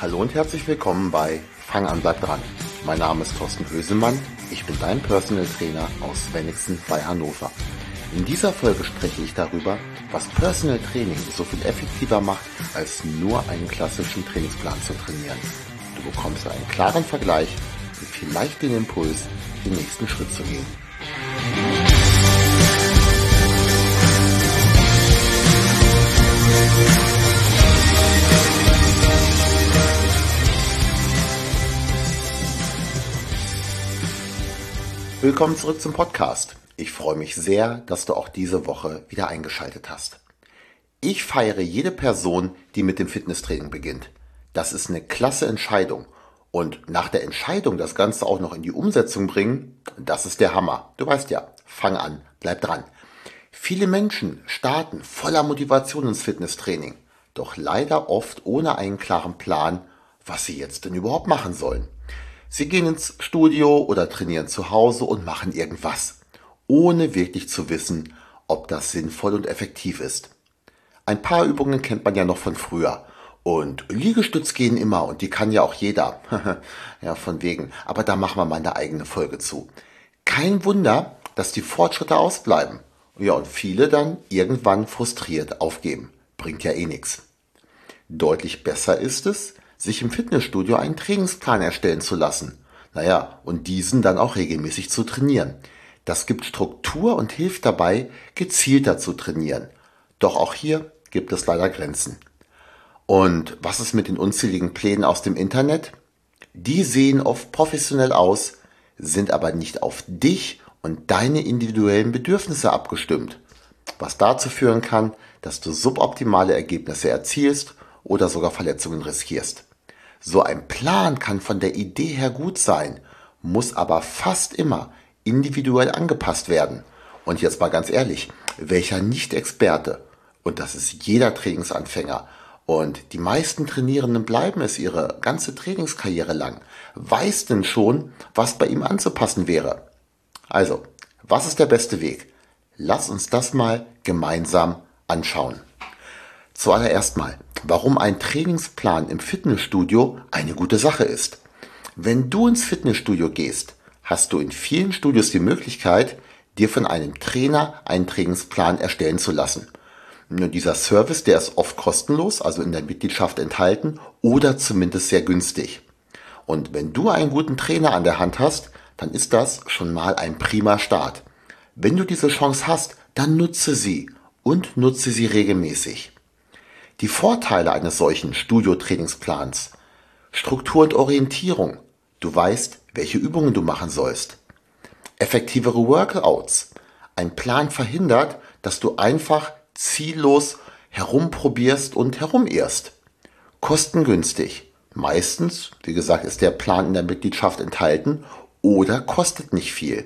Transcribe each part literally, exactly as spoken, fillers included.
Hallo und herzlich willkommen bei Fang an, bleib dran. Mein Name ist Thorsten Hösemann, ich bin dein Personal Trainer aus Wenigsen bei Hannover. In dieser Folge spreche ich darüber, was Personal Training so viel effektiver macht, als nur einen klassischen Trainingsplan zu trainieren. Du bekommst einen klaren Vergleich und vielleicht den Impuls, den nächsten Schritt zu gehen. Willkommen zurück zum Podcast. Ich freue mich sehr, dass du auch diese Woche wieder eingeschaltet hast. Ich feiere jede Person, die mit dem Fitnesstraining beginnt. Das ist eine klasse Entscheidung. Und nach der Entscheidung das Ganze auch noch in die Umsetzung bringen, das ist der Hammer. Du weißt ja, fang an, bleib dran. Viele Menschen starten voller Motivation ins Fitnesstraining, doch leider oft ohne einen klaren Plan, was sie jetzt denn überhaupt machen sollen. Sie gehen ins Studio oder trainieren zu Hause und machen irgendwas, ohne wirklich zu wissen, ob das sinnvoll und effektiv ist. Ein paar Übungen kennt man ja noch von früher. Und Liegestütz gehen immer und die kann ja auch jeder. Ja, von wegen. Aber da machen wir mal eine eigene Folge zu. Kein Wunder, dass die Fortschritte ausbleiben. Ja, und viele dann irgendwann frustriert aufgeben. Bringt ja eh nichts. Deutlich besser ist es, sich im Fitnessstudio einen Trainingsplan erstellen zu lassen. Naja, und diesen dann auch regelmäßig zu trainieren. Das gibt Struktur und hilft dabei, gezielter zu trainieren. Doch auch hier gibt es leider Grenzen. Und was ist mit den unzähligen Plänen aus dem Internet? Die sehen oft professionell aus, sind aber nicht auf dich und deine individuellen Bedürfnisse abgestimmt. Was dazu führen kann, dass du suboptimale Ergebnisse erzielst oder sogar Verletzungen riskierst. So ein Plan kann von der Idee her gut sein, muss aber fast immer individuell angepasst werden. Und jetzt mal ganz ehrlich, welcher Nicht-Experte, und das ist jeder Trainingsanfänger, und die meisten Trainierenden bleiben es ihre ganze Trainingskarriere lang, weiß denn schon, was bei ihm anzupassen wäre. Also, was ist der beste Weg? Lass uns das mal gemeinsam anschauen. Zuallererst mal, warum ein Trainingsplan im Fitnessstudio eine gute Sache ist. Wenn du ins Fitnessstudio gehst, hast du in vielen Studios die Möglichkeit, dir von einem Trainer einen Trainingsplan erstellen zu lassen. Nur dieser Service, der ist oft kostenlos, also in der Mitgliedschaft enthalten oder zumindest sehr günstig. Und wenn du einen guten Trainer an der Hand hast, dann ist das schon mal ein prima Start. Wenn du diese Chance hast, dann nutze sie und nutze sie regelmäßig. Die Vorteile eines solchen Studio-Trainingsplans: Struktur und Orientierung. Du weißt, welche Übungen du machen sollst. Effektivere Workouts. Ein Plan verhindert, dass du einfach ziellos herumprobierst und herumirrst. Kostengünstig. Meistens, wie gesagt, ist der Plan in der Mitgliedschaft enthalten oder kostet nicht viel.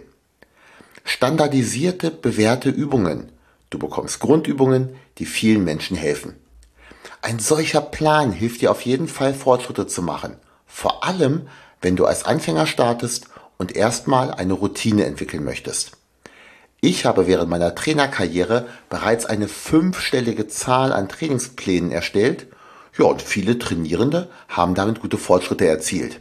Standardisierte, bewährte Übungen. Du bekommst Grundübungen, die vielen Menschen helfen. Ein solcher Plan hilft dir auf jeden Fall, Fortschritte zu machen. Vor allem, wenn du als Anfänger startest und erstmal eine Routine entwickeln möchtest. Ich habe während meiner Trainerkarriere bereits eine fünfstellige Zahl an Trainingsplänen erstellt. Ja, und viele Trainierende haben damit gute Fortschritte erzielt.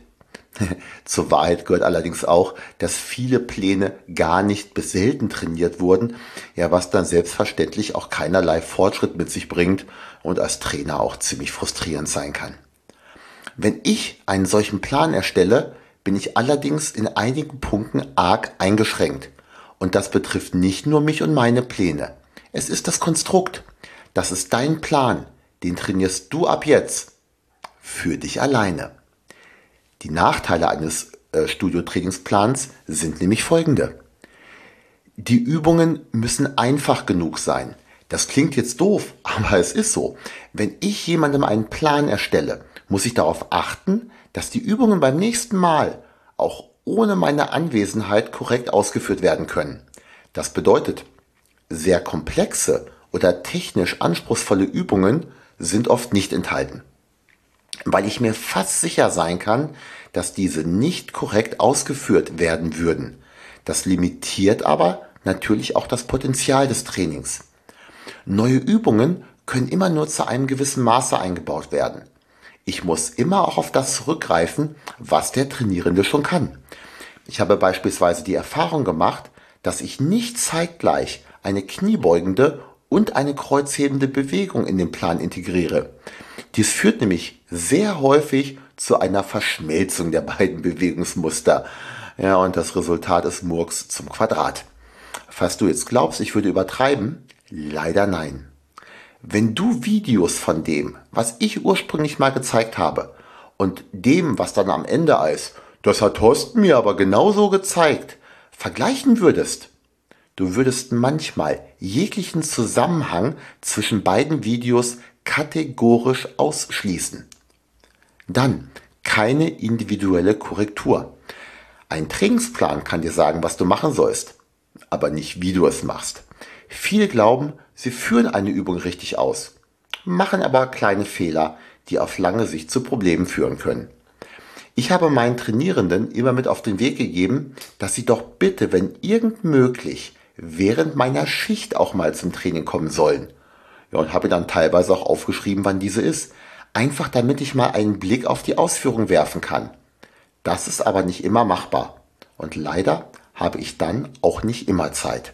Zur Wahrheit gehört allerdings auch, dass viele Pläne gar nicht bis selten trainiert wurden, ja, was dann selbstverständlich auch keinerlei Fortschritt mit sich bringt und als Trainer auch ziemlich frustrierend sein kann. Wenn ich einen solchen Plan erstelle, bin ich allerdings in einigen Punkten arg eingeschränkt. Und das betrifft nicht nur mich und meine Pläne. Es ist das Konstrukt. Das ist dein Plan. Den trainierst du ab jetzt. Für dich alleine. Die Nachteile eines äh, Studio-Trainingsplans sind nämlich folgende. Die Übungen müssen einfach genug sein. Das klingt jetzt doof, aber es ist so. Wenn ich jemandem einen Plan erstelle, muss ich darauf achten, dass die Übungen beim nächsten Mal auch ohne meine Anwesenheit korrekt ausgeführt werden können. Das bedeutet, sehr komplexe oder technisch anspruchsvolle Übungen sind oft nicht enthalten, weil ich mir fast sicher sein kann, dass diese nicht korrekt ausgeführt werden würden. Das limitiert aber natürlich auch das Potenzial des Trainings. Neue Übungen können immer nur zu einem gewissen Maße eingebaut werden. Ich muss immer auch auf das zurückgreifen, was der Trainierende schon kann. Ich habe beispielsweise die Erfahrung gemacht, dass ich nicht zeitgleich eine kniebeugende und eine kreuzhebende Bewegung in den Plan integriere. Dies führt nämlich sehr häufig zu einer Verschmelzung der beiden Bewegungsmuster. Ja, und das Resultat ist Murks zum Quadrat. Falls du jetzt glaubst, ich würde übertreiben, leider nein. Wenn du Videos von dem, was ich ursprünglich mal gezeigt habe, und dem, was dann am Ende als das hat Thorsten mir aber genauso gezeigt, vergleichen würdest, du würdest manchmal jeglichen Zusammenhang zwischen beiden Videos kategorisch ausschließen. Dann keine individuelle Korrektur. Ein Trainingsplan kann dir sagen, was du machen sollst, aber nicht, wie du es machst. Viele glauben, sie führen eine Übung richtig aus, machen aber kleine Fehler, die auf lange Sicht zu Problemen führen können. Ich habe meinen Trainierenden immer mit auf den Weg gegeben, dass sie doch bitte, wenn irgend möglich, während meiner Schicht auch mal zum Training kommen sollen. Ja, und habe dann teilweise auch aufgeschrieben, wann diese ist. Einfach damit ich mal einen Blick auf die Ausführung werfen kann. Das ist aber nicht immer machbar. Und leider habe ich dann auch nicht immer Zeit.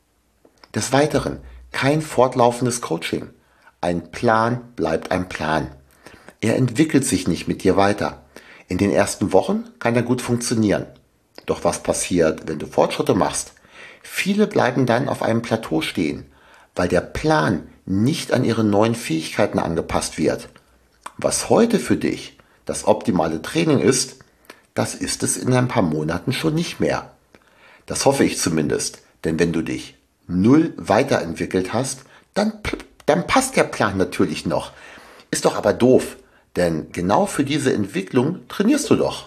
Des Weiteren kein fortlaufendes Coaching. Ein Plan bleibt ein Plan. Er entwickelt sich nicht mit dir weiter. In den ersten Wochen kann er gut funktionieren. Doch was passiert, wenn du Fortschritte machst? Viele bleiben dann auf einem Plateau stehen, weil der Plan nicht an ihre neuen Fähigkeiten angepasst wird. Was heute für dich das optimale Training ist, das ist es in ein paar Monaten schon nicht mehr. Das hoffe ich zumindest, denn wenn du dich null weiterentwickelt hast, dann, dann passt der Plan natürlich noch. Ist doch aber doof, denn genau für diese Entwicklung trainierst du doch.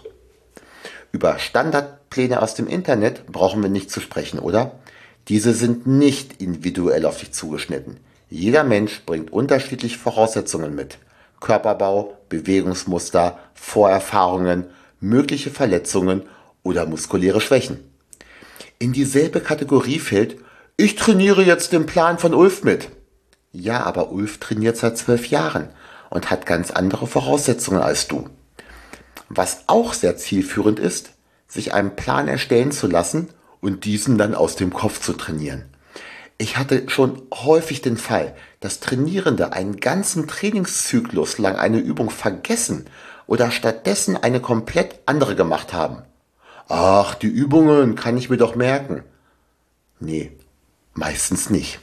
Über Standardpläne aus dem Internet brauchen wir nicht zu sprechen, oder? Diese sind nicht individuell auf dich zugeschnitten. Jeder Mensch bringt unterschiedliche Voraussetzungen mit. Körperbau, Bewegungsmuster, Vorerfahrungen, mögliche Verletzungen oder muskuläre Schwächen. In dieselbe Kategorie fällt, ich trainiere jetzt den Plan von Ulf mit. Ja, aber Ulf trainiert seit zwölf Jahren und hat ganz andere Voraussetzungen als du. Was auch sehr zielführend ist, sich einen Plan erstellen zu lassen und diesen dann aus dem Kopf zu trainieren. Ich hatte schon häufig den Fall, dass Trainierende einen ganzen Trainingszyklus lang eine Übung vergessen oder stattdessen eine komplett andere gemacht haben. Ach, die Übungen kann ich mir doch merken. Nee, meistens nicht.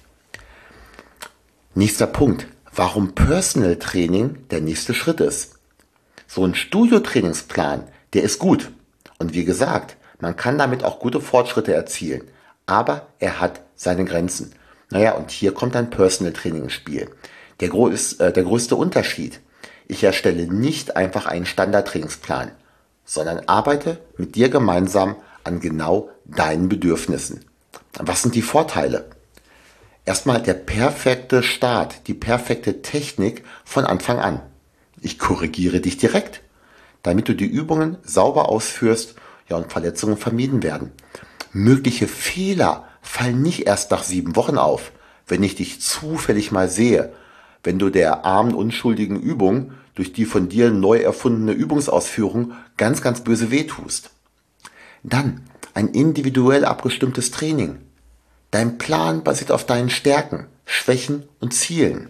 Nächster Punkt, warum Personal Training der nächste Schritt ist. So ein Studio-Trainingsplan, der ist gut. Und wie gesagt, man kann damit auch gute Fortschritte erzielen. Aber er hat seine Grenzen. Naja, und hier kommt ein Personal Training ins Spiel. Der, gro ist, äh, der größte Unterschied. Ich erstelle nicht einfach einen Standardtrainingsplan, sondern arbeite mit dir gemeinsam an genau deinen Bedürfnissen. Was sind die Vorteile? Erstmal der perfekte Start, die perfekte Technik von Anfang an. Ich korrigiere dich direkt, damit du die Übungen sauber ausführst, ja, und Verletzungen vermieden werden. Mögliche Fehler fallen nicht erst nach sieben Wochen auf, wenn ich dich zufällig mal sehe, wenn du der armen, unschuldigen Übung durch die von dir neu erfundene Übungsausführung ganz, ganz böse wehtust. Dann ein individuell abgestimmtes Training. Dein Plan basiert auf deinen Stärken, Schwächen und Zielen.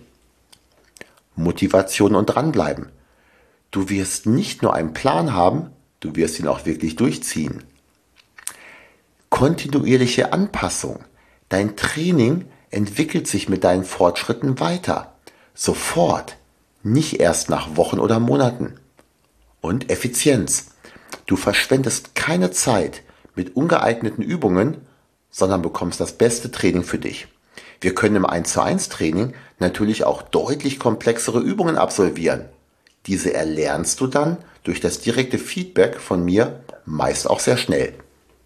Motivation und dranbleiben. Du wirst nicht nur einen Plan haben, du wirst ihn auch wirklich durchziehen. Kontinuierliche Anpassung. Dein Training entwickelt sich mit deinen Fortschritten weiter. Sofort, nicht erst nach Wochen oder Monaten. Und Effizienz. Du verschwendest keine Zeit mit ungeeigneten Übungen, sondern bekommst das beste Training für dich. Wir können im eins zu eins Training natürlich auch deutlich komplexere Übungen absolvieren. Diese erlernst du dann durch das direkte Feedback von mir meist auch sehr schnell.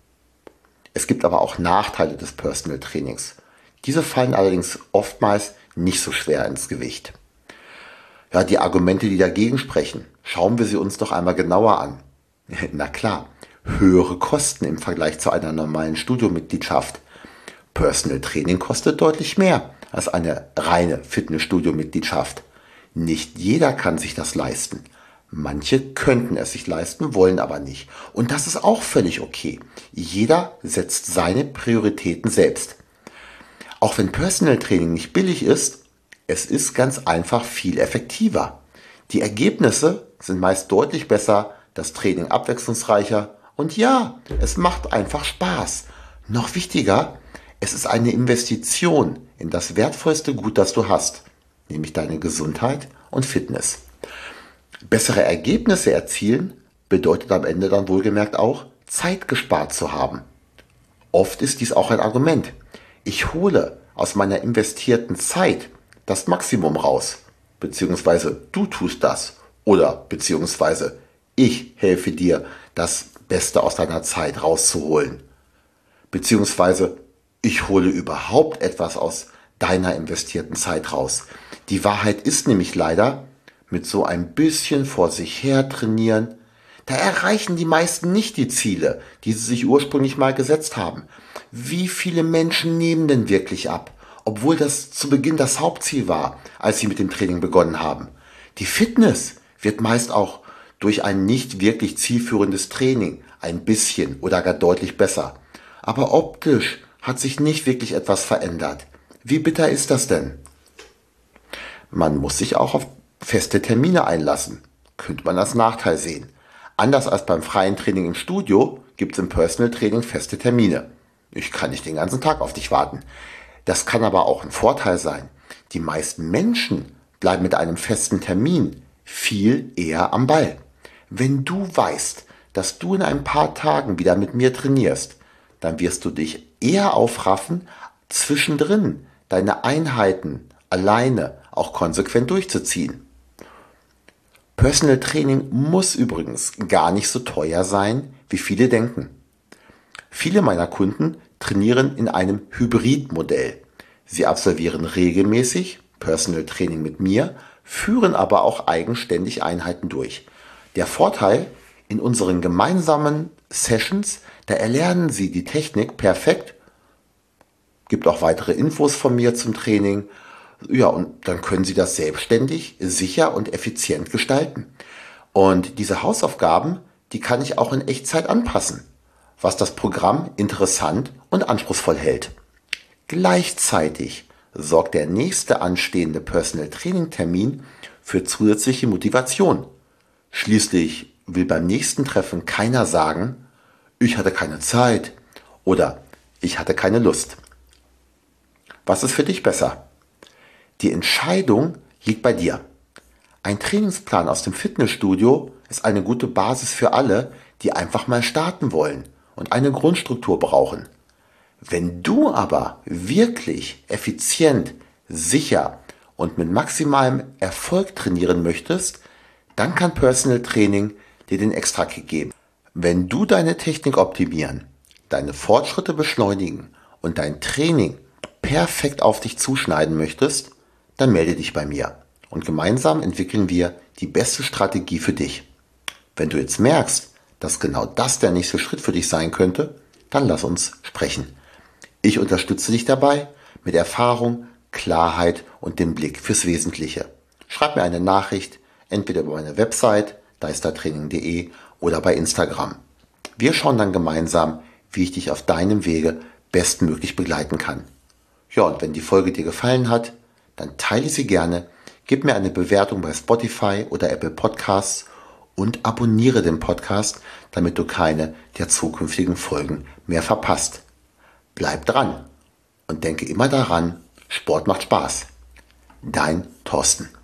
Es gibt aber auch Nachteile des Personal Trainings. Diese fallen allerdings oftmals nicht so schwer ins Gewicht. Ja, die Argumente, die dagegen sprechen, schauen wir sie uns doch einmal genauer an. Na klar, höhere Kosten im Vergleich zu einer normalen Studiomitgliedschaft. Personal Training kostet deutlich mehr als eine reine Fitnessstudio-Mitgliedschaft. Nicht jeder kann sich das leisten. Manche könnten es sich leisten, wollen aber nicht. Und das ist auch völlig okay. Jeder setzt seine Prioritäten selbst. Auch wenn Personal Training nicht billig ist, es ist ganz einfach viel effektiver. Die Ergebnisse sind meist deutlich besser, das Training abwechslungsreicher und ja, es macht einfach Spaß. Noch wichtiger, es ist eine Investition in das wertvollste Gut, das du hast, nämlich deine Gesundheit und Fitness. Bessere Ergebnisse erzielen bedeutet am Ende dann wohlgemerkt auch, Zeit gespart zu haben. Oft ist dies auch ein Argument. Ich hole aus meiner investierten Zeit das Maximum raus, beziehungsweise du tust das oder beziehungsweise ich helfe dir, das Beste aus deiner Zeit rauszuholen, beziehungsweise ich hole überhaupt etwas aus deiner investierten Zeit raus. Die Wahrheit ist nämlich leider, mit so ein bisschen vor sich her trainieren, da erreichen die meisten nicht die Ziele, die sie sich ursprünglich mal gesetzt haben. Wie viele Menschen nehmen denn wirklich ab, obwohl das zu Beginn das Hauptziel war, als sie mit dem Training begonnen haben? Die Fitness wird meist auch durch ein nicht wirklich zielführendes Training ein bisschen oder gar deutlich besser. Aber optisch hat sich nicht wirklich etwas verändert. Wie bitter ist das denn? Man muss sich auch auf feste Termine einlassen. Könnte man als Nachteil sehen. Anders als beim freien Training im Studio gibt es im Personal Training feste Termine. Ich kann nicht den ganzen Tag auf dich warten. Das kann aber auch ein Vorteil sein. Die meisten Menschen bleiben mit einem festen Termin viel eher am Ball. Wenn du weißt, dass du in ein paar Tagen wieder mit mir trainierst, dann wirst du dich eher aufraffen, zwischendrin deine Einheiten alleine auch konsequent durchzuziehen. Personal Training muss übrigens gar nicht so teuer sein, wie viele denken. Viele meiner Kunden trainieren in einem Hybridmodell. Sie absolvieren regelmäßig Personal Training mit mir, führen aber auch eigenständig Einheiten durch. Der Vorteil, in unseren gemeinsamen Sessions, da erlernen Sie die Technik perfekt, gibt auch weitere Infos von mir zum Training. Ja, und dann können Sie das selbstständig, sicher und effizient gestalten. Und diese Hausaufgaben, die kann ich auch in Echtzeit anpassen, was das Programm interessant und anspruchsvoll hält. Gleichzeitig sorgt der nächste anstehende Personal Training Termin für zusätzliche Motivation. Schließlich will beim nächsten Treffen keiner sagen, ich hatte keine Zeit oder ich hatte keine Lust. Was ist für dich besser? Die Entscheidung liegt bei dir. Ein Trainingsplan aus dem Fitnessstudio ist eine gute Basis für alle, die einfach mal starten wollen und eine Grundstruktur brauchen. Wenn du aber wirklich effizient, sicher und mit maximalem Erfolg trainieren möchtest, dann kann Personal Training dir den Extrakick geben. Wenn du deine Technik optimieren, deine Fortschritte beschleunigen und dein Training perfekt auf dich zuschneiden möchtest, dann melde dich bei mir und gemeinsam entwickeln wir die beste Strategie für dich. Wenn du jetzt merkst, dass genau das der nächste Schritt für dich sein könnte, dann lass uns sprechen. Ich unterstütze dich dabei mit Erfahrung, Klarheit und dem Blick fürs Wesentliche. Schreib mir eine Nachricht, entweder über meine Website deistertraining punkt de oder bei Instagram. Wir schauen dann gemeinsam, wie ich dich auf deinem Wege bestmöglich begleiten kann. Ja, und wenn die Folge dir gefallen hat, dann teile sie gerne, gib mir eine Bewertung bei Spotify oder Apple Podcasts und abonniere den Podcast, damit du keine der zukünftigen Folgen mehr verpasst. Bleib dran und denke immer daran, Sport macht Spaß. Dein Thorsten.